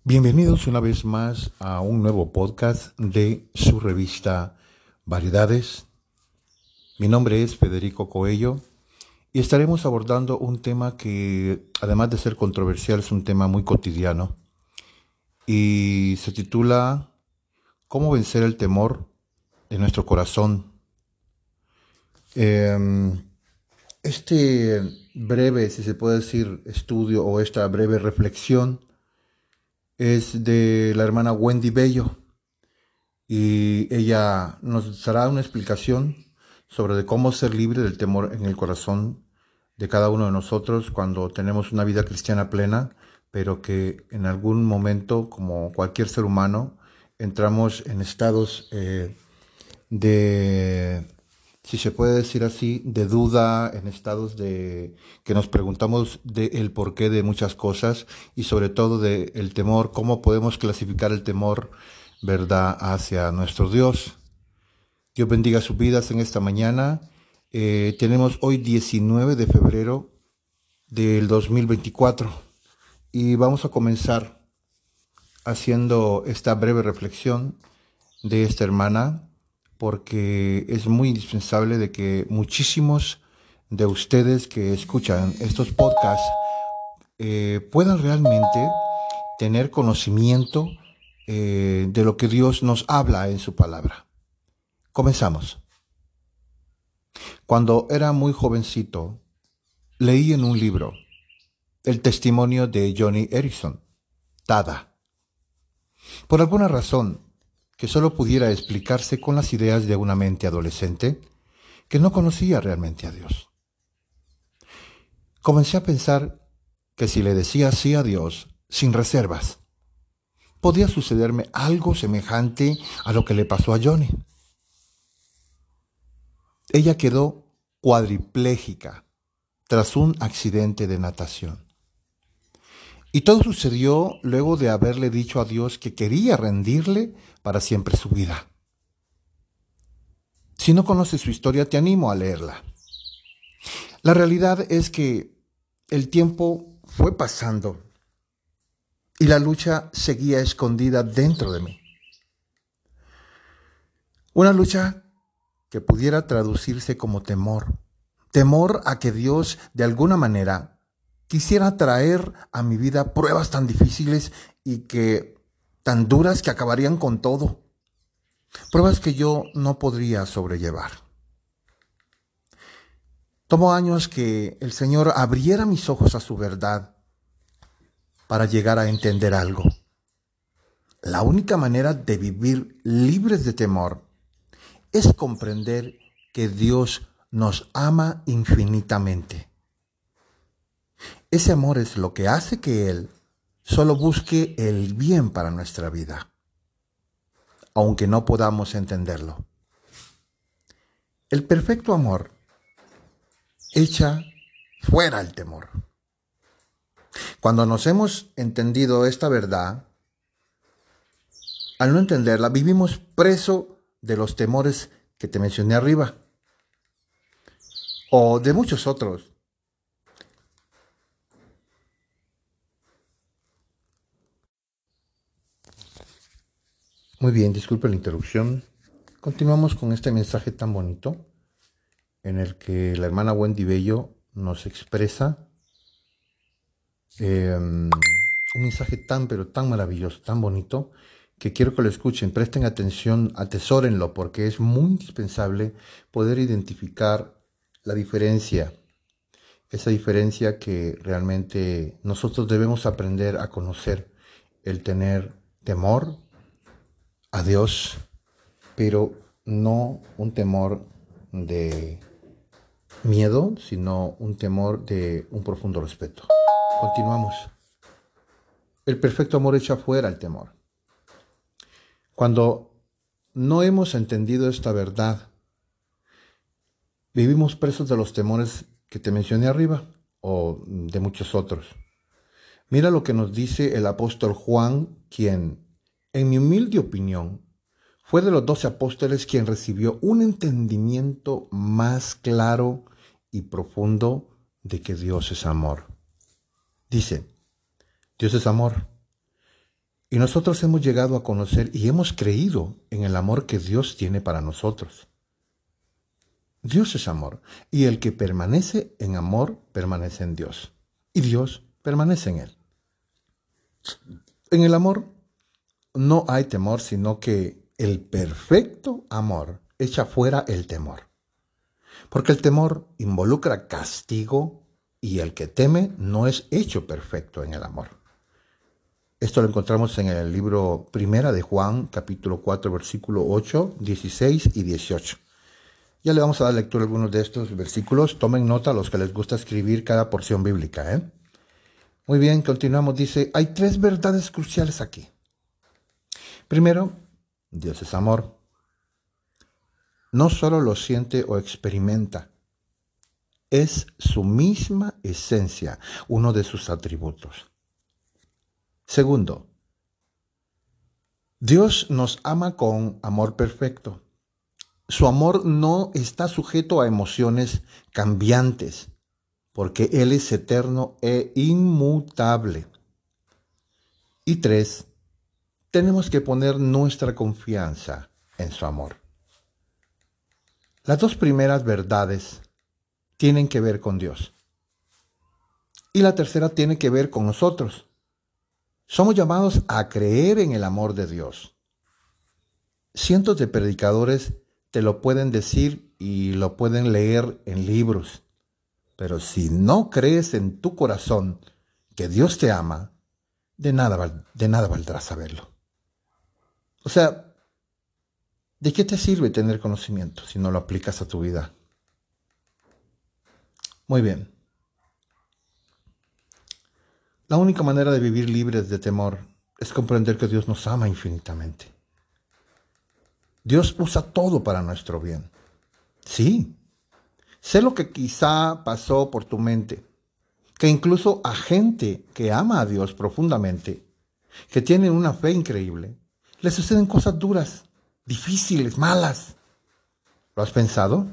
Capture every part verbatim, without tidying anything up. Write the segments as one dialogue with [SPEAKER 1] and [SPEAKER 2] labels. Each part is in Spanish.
[SPEAKER 1] Bienvenidos una vez más a un nuevo podcast de su revista Variedades. Mi nombre es Federico Coello y estaremos abordando un tema que, además de ser controversial, es un tema muy cotidiano y se titula ¿Cómo vencer el temor de nuestro corazón? Eh, este breve, si se puede decir, estudio o esta breve reflexión es de la hermana Wendy Bello. Y ella nos dará una explicación sobre de cómo ser libre del temor en el corazón de cada uno de nosotros cuando tenemos una vida cristiana plena, pero que en algún momento, como cualquier ser humano, entramos en estados eh, de, si se puede decir así, de duda, en estados de que nos preguntamos del porqué de muchas cosas y sobre todo del temor, cómo podemos clasificar el temor, ¿verdad?, hacia nuestro Dios. Dios bendiga sus vidas en esta mañana. Eh, tenemos hoy diecinueve de febrero del dos mil veinticuatro y vamos a comenzar haciendo esta breve reflexión de esta hermana porque es muy indispensable de que muchísimos de ustedes que escuchan estos podcasts eh, puedan realmente tener conocimiento eh, de lo que Dios nos habla en su palabra. Comenzamos. Cuando era muy jovencito, leí en un libro el testimonio de Joni Eareckson, Tada. Por alguna razón que solo pudiera explicarse con las ideas de una mente adolescente que no conocía realmente a Dios. Comencé a pensar que si le decía sí a Dios sin reservas, podía sucederme algo semejante a lo que le pasó a Joni. Ella quedó cuadriplégica tras un accidente de natación. Y todo sucedió luego de haberle dicho a Dios que quería rendirle para siempre su vida. Si no conoces su historia, te animo a leerla. La realidad es que el tiempo fue pasando y la lucha seguía escondida dentro de mí. Una lucha que pudiera traducirse como temor. Temor a que Dios, de alguna manera, quisiera traer a mi vida pruebas tan difíciles y que tan duras que acabarían con todo. Pruebas que yo no podría sobrellevar. Tomó años que el Señor abriera mis ojos a su verdad para llegar a entender algo. La única manera de vivir libres de temor es comprender que Dios nos ama infinitamente. Ese amor es lo que hace que Él solo busque el bien para nuestra vida, aunque no podamos entenderlo. El perfecto amor echa fuera el temor. Cuando nos hemos entendido esta verdad, al no entenderla, vivimos preso de los temores que te mencioné arriba, o de muchos otros. Muy bien, disculpe la interrupción. Continuamos con este mensaje tan bonito en el que la hermana Wendy Bello nos expresa eh, un mensaje tan pero tan maravilloso, tan bonito, que quiero que lo escuchen, presten atención, atesórenlo, porque es muy indispensable poder identificar la diferencia, esa diferencia que realmente nosotros debemos aprender a conocer, el tener temor a Dios, pero no un temor de miedo, sino un temor de un profundo respeto. Continuamos. El perfecto amor echa fuera el temor. Cuando no hemos entendido esta verdad, vivimos presos de los temores que te mencioné arriba o de muchos otros. Mira lo que nos dice el apóstol Juan, quien, en mi humilde opinión, fue de los doce apóstoles quien recibió un entendimiento más claro y profundo de que Dios es amor. Dice, Dios es amor. Y nosotros hemos llegado a conocer y hemos creído en el amor que Dios tiene para nosotros. Dios es amor, y el que permanece en amor permanece en Dios, y Dios permanece en él. En el amor no hay temor, sino que el perfecto amor echa fuera el temor. Porque el temor involucra castigo y el que teme no es hecho perfecto en el amor. Esto lo encontramos en el libro Primera de Juan, capítulo cuatro, versículo ocho, dieciséis y dieciocho. Ya le vamos a dar lectura a algunos de estos versículos. Tomen nota a los que les gusta escribir cada porción bíblica, ¿eh? Muy bien, continuamos. Dice, hay tres verdades cruciales aquí. Primero, Dios es amor. No solo lo siente o experimenta, es su misma esencia, uno de sus atributos. Segundo, Dios nos ama con amor perfecto. Su amor no está sujeto a emociones cambiantes, porque Él es eterno e inmutable. Y tres, tenemos que poner nuestra confianza en su amor. Las dos primeras verdades tienen que ver con Dios. Y la tercera tiene que ver con nosotros. Somos llamados a creer en el amor de Dios. Cientos de predicadores te lo pueden decir y lo pueden leer en libros. Pero si no crees en tu corazón que Dios te ama, de nada, de nada valdrá saberlo. O sea, ¿de qué te sirve tener conocimiento si no lo aplicas a tu vida? Muy bien. La única manera de vivir libres de temor es comprender que Dios nos ama infinitamente. Dios usa todo para nuestro bien. Sí, sé lo que quizá pasó por tu mente, que incluso a gente que ama a Dios profundamente, que tienen una fe increíble, les suceden cosas duras, difíciles, malas. ¿Lo has pensado?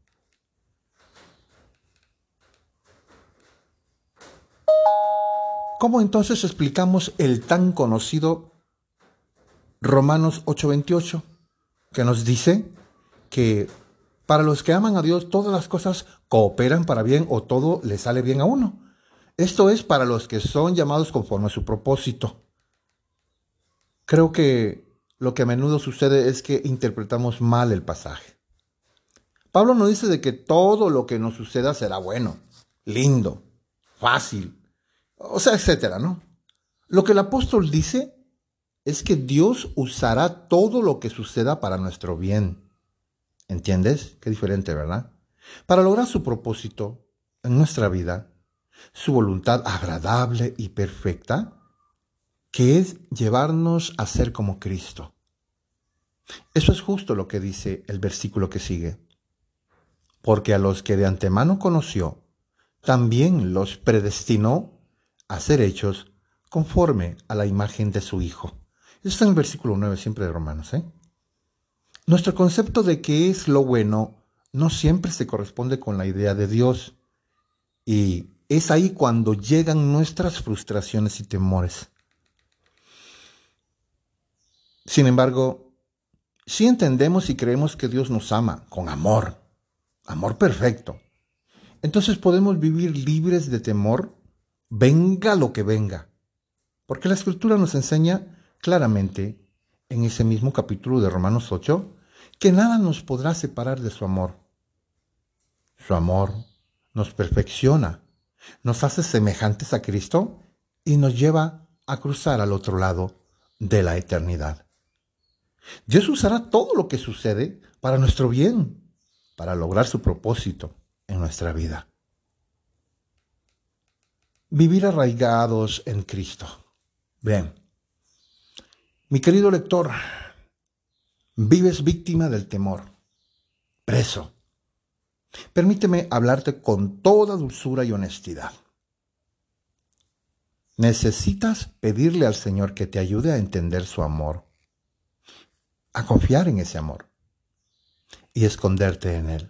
[SPEAKER 1] ¿Cómo entonces explicamos el tan conocido Romanos ocho veintiocho, que nos dice que para los que aman a Dios todas las cosas cooperan para bien o todo le sale bien a uno? Esto es para los que son llamados conforme a su propósito. Creo que lo que a menudo sucede es que interpretamos mal el pasaje. Pablo no dice de que todo lo que nos suceda será bueno, lindo, fácil, o sea, etcétera, ¿no? Lo que el apóstol dice es que Dios usará todo lo que suceda para nuestro bien. ¿Entiendes? Qué diferente, ¿verdad? Para lograr su propósito en nuestra vida, su voluntad agradable y perfecta, que es llevarnos a ser como Cristo. Eso es justo lo que dice el versículo que sigue. Porque a los que de antemano conoció, también los predestinó a ser hechos conforme a la imagen de su Hijo. Eso está en el versículo nueve siempre de Romanos, ¿eh? Nuestro concepto de qué es lo bueno no siempre se corresponde con la idea de Dios. Y es ahí cuando llegan nuestras frustraciones y temores. Sin embargo, si entendemos y creemos que Dios nos ama con amor, amor perfecto, entonces podemos vivir libres de temor, venga lo que venga. Porque la Escritura nos enseña claramente, en ese mismo capítulo de Romanos ocho, que nada nos podrá separar de su amor. Su amor nos perfecciona, nos hace semejantes a Cristo y nos lleva a cruzar al otro lado de la eternidad. Dios usará todo lo que sucede para nuestro bien, para lograr su propósito en nuestra vida. Vivir arraigados en Cristo. Bien, mi querido lector, vives víctima del temor, preso. Permíteme hablarte con toda dulzura y honestidad. Necesitas pedirle al Señor que te ayude a entender su amor, a confiar en ese amor y esconderte en él.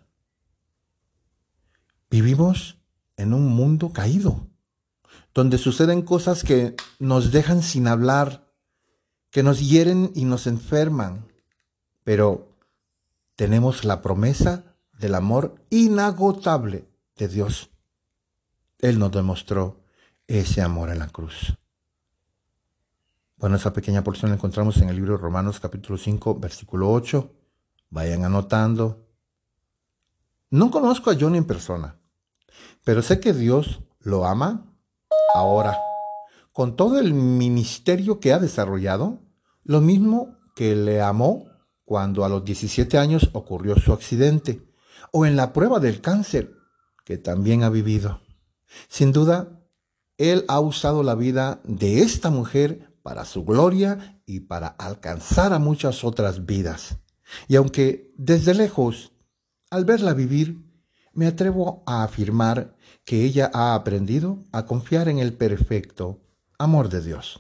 [SPEAKER 1] Vivimos en un mundo caído, donde suceden cosas que nos dejan sin hablar que nos hieren y nos enferman, pero tenemos la promesa del amor inagotable de Dios. Él nos demostró ese amor en la cruz. Bueno, esa pequeña porción la encontramos en el libro de Romanos capítulo cinco, versículo ocho. Vayan anotando. No conozco a Johnny en persona, pero sé que Dios lo ama ahora, con todo el ministerio que ha desarrollado, lo mismo que le amó cuando a los diecisiete años ocurrió su accidente, o en la prueba del cáncer que también ha vivido. Sin duda, Él ha usado la vida de esta mujer para su gloria y para alcanzar a muchas otras vidas. Y aunque desde lejos, al verla vivir, me atrevo a afirmar que ella ha aprendido a confiar en el perfecto amor de Dios.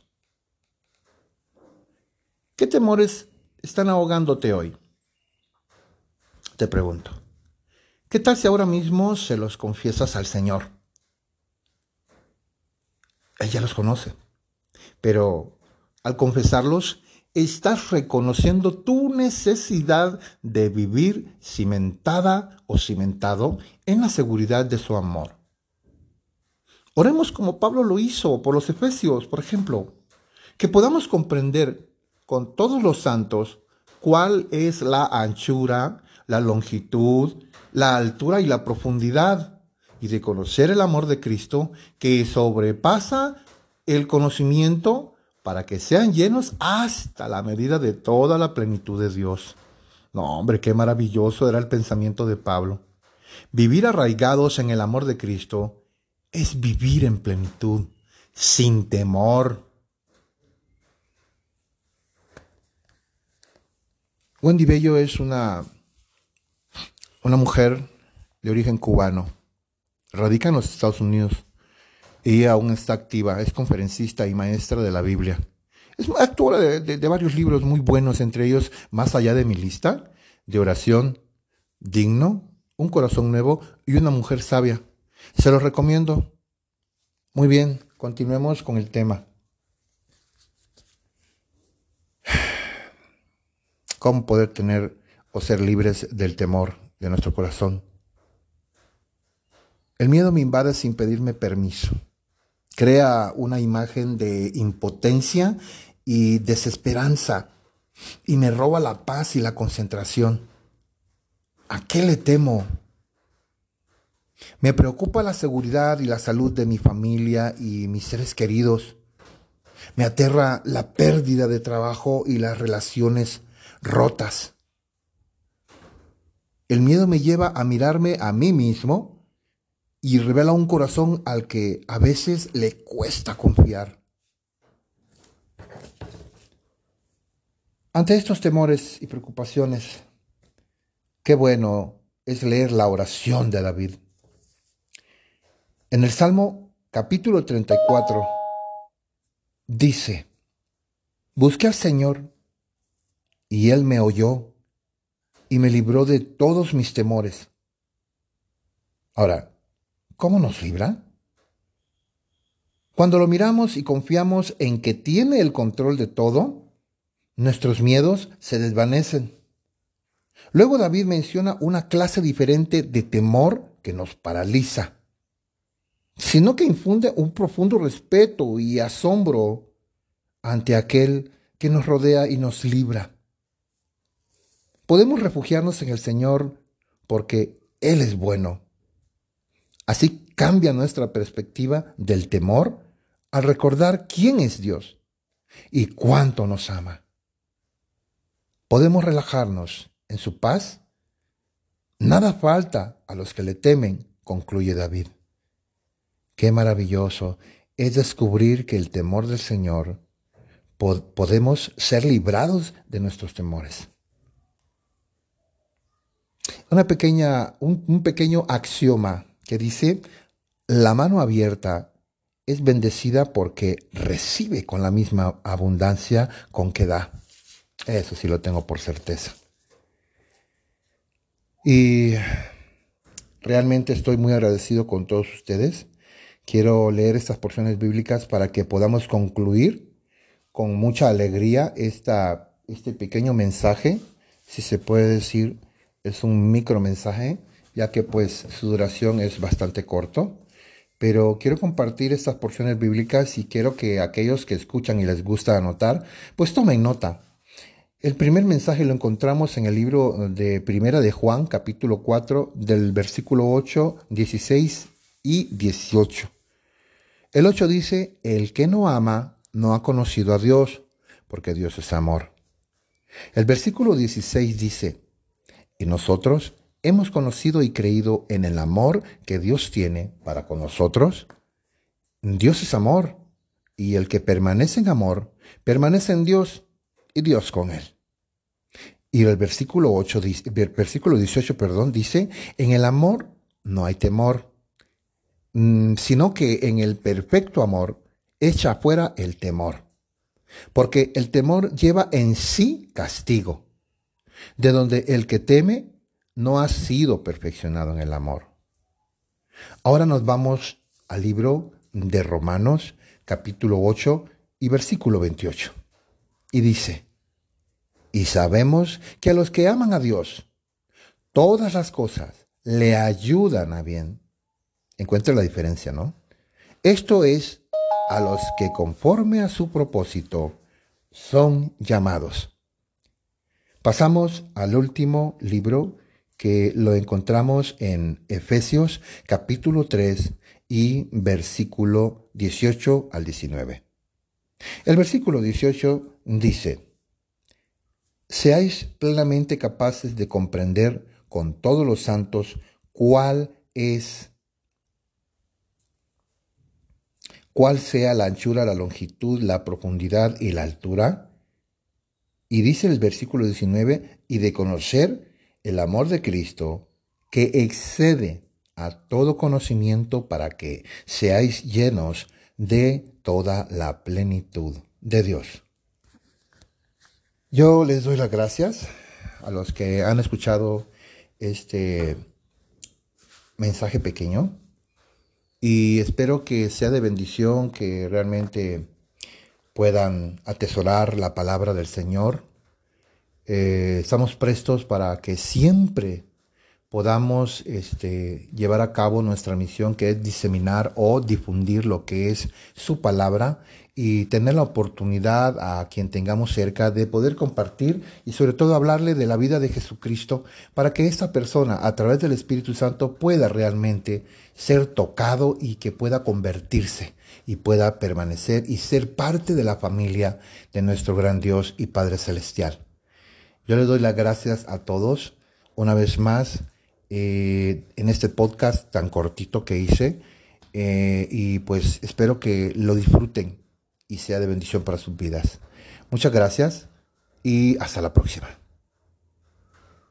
[SPEAKER 1] ¿Qué temores están ahogándote hoy? Te pregunto. ¿Qué tal si ahora mismo se los confiesas al Señor? Él ya los conoce, pero al confesarlos, estás reconociendo tu necesidad de vivir cimentada o cimentado en la seguridad de su amor. Oremos como Pablo lo hizo por los Efesios, por ejemplo, que podamos comprender con todos los santos cuál es la anchura, la longitud, la altura y la profundidad, y de conocer el amor de Cristo que sobrepasa el conocimiento, para que sean llenos hasta la medida de toda la plenitud de Dios. No, hombre, qué maravilloso era el pensamiento de Pablo. Vivir arraigados en el amor de Cristo es vivir en plenitud, sin temor. Wendy Bello es una, una mujer de origen cubano. Radica en los Estados Unidos. Ella aún está activa, es conferencista y maestra de la Biblia. Es autora de, de, de varios libros muy buenos, entre ellos Más allá de mi lista, de oración, Digno, Un corazón nuevo y Una mujer sabia. Se los recomiendo. Muy bien, continuemos con el tema. ¿Cómo poder tener o ser libres del temor de nuestro corazón? El miedo me invade sin pedirme permiso. Crea una imagen de impotencia y desesperanza y me roba la paz y la concentración. ¿A qué le temo? Me preocupa la seguridad y la salud de mi familia y mis seres queridos. Me aterra la pérdida de trabajo y las relaciones rotas. El miedo me lleva a mirarme a mí mismo y revela un corazón al que a veces le cuesta confiar. Ante estos temores y preocupaciones, qué bueno es leer la oración de David. En el Salmo capítulo treinta y cuatro dice: busqué al Señor y Él me oyó y me libró de todos mis temores. Ahora, ¿cómo nos libra? Cuando lo miramos y confiamos en que tiene el control de todo, nuestros miedos se desvanecen. Luego David menciona una clase diferente de temor que nos paraliza, sino que infunde un profundo respeto y asombro ante aquel que nos rodea y nos libra. Podemos refugiarnos en el Señor porque Él es bueno. Así cambia nuestra perspectiva del temor al recordar quién es Dios y cuánto nos ama. Podemos relajarnos en su paz. Nada falta a los que le temen, concluye David. Qué maravilloso es descubrir que el temor del Señor pod- podemos ser librados de nuestros temores. Una pequeña, un, un pequeño axioma que dice: la mano abierta es bendecida porque recibe con la misma abundancia con que da. Eso sí lo tengo por certeza. Y realmente estoy muy agradecido con todos ustedes. Quiero leer estas porciones bíblicas para que podamos concluir con mucha alegría esta, este pequeño mensaje, si se puede decir, es un micro mensaje, ya que pues su duración es bastante corto. Pero quiero compartir estas porciones bíblicas y quiero que aquellos que escuchan y les gusta anotar, pues tomen nota. El primer mensaje lo encontramos en el libro de Primera de Juan, capítulo cuatro, del versículo ocho, dieciséis y dieciocho. El ocho dice, el que no ama no ha conocido a Dios, porque Dios es amor. El versículo dieciséis dice, y nosotros hemos conocido y creído en el amor que Dios tiene para con nosotros. Dios es amor, y el que permanece en amor, permanece en Dios y Dios con él. Y el versículo ocho, versículo dieciocho, perdón, dice, en el amor no hay temor, sino que en el perfecto amor echa fuera el temor, porque el temor lleva en sí castigo, de donde el que teme no ha sido perfeccionado en el amor. Ahora nos vamos al libro de Romanos, capítulo ocho y versículo veintiocho. Y dice, y sabemos que a los que aman a Dios, todas las cosas le ayudan a bien. Encuentra la diferencia, ¿no? Esto es, a los que conforme a su propósito son llamados. Pasamos al último libro que lo encontramos en Efesios capítulo tres y versículo dieciocho al diecinueve. El versículo dieciocho dice, seáis plenamente capaces de comprender con todos los santos cuál es, cuál sea la anchura, la longitud, la profundidad y la altura. Y dice el versículo diecinueve, y de conocer el amor de Cristo, que excede a todo conocimiento, para que seáis llenos de toda la plenitud de Dios. Yo les doy las gracias a los que han escuchado este mensaje pequeño y espero que sea de bendición, que realmente puedan atesorar la palabra del Señor. Eh, estamos prestos para que siempre podamos este, llevar a cabo nuestra misión, que es diseminar o difundir lo que es su palabra y tener la oportunidad a quien tengamos cerca de poder compartir y sobre todo hablarle de la vida de Jesucristo, para que esta persona a través del Espíritu Santo pueda realmente ser tocado y que pueda convertirse y pueda permanecer y ser parte de la familia de nuestro gran Dios y Padre Celestial. Yo les doy las gracias a todos una vez más eh, en este podcast tan cortito que hice eh, y pues espero que lo disfruten y sea de bendición para sus vidas. Muchas gracias y hasta la próxima.